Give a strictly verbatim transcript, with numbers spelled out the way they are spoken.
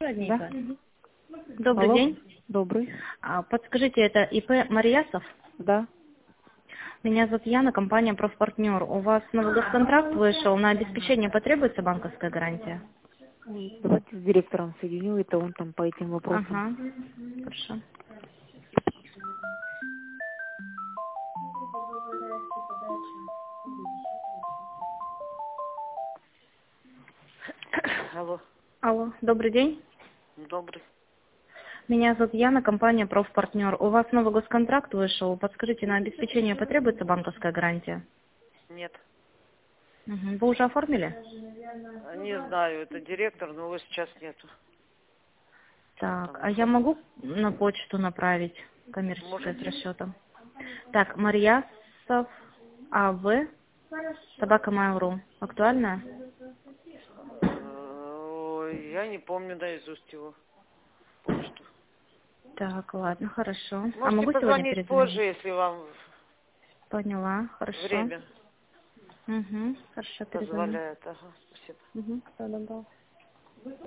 родненько? Да. Добрый Алло. день. Добрый. А, подскажите, это ИП Мариясов? Да. Меня зовут Яна, компания «Профпартнер». У вас новый госконтракт вышел, на обеспечение потребуется банковская гарантия? Давайте с директором соединю, это он там по этим вопросам. Ага, хорошо. Алло, Алло, добрый день. добрый. Меня зовут Яна, компания «Профпартнер». У вас новый госконтракт вышел, подскажите, на обеспечение потребуется банковская гарантия? Нет, Мгм. Вы уже оформили? не знаю, это директор, но его сейчас нету. Так, Там а я оформил. могу на почту направить коммерческое с Можете? расчетом? Так, Марьясов АВ, собака Mail.ru. Актуальная? Э, Ой, я не помню наизусть его почту. Так, ладно, хорошо. А Можете могу сегодня позвонить позже, перезвонить? если вам Поняла, хорошо. время Угу, хорошо, перезвоню. позволяет. Ага, спасибо. Угу, все, добро.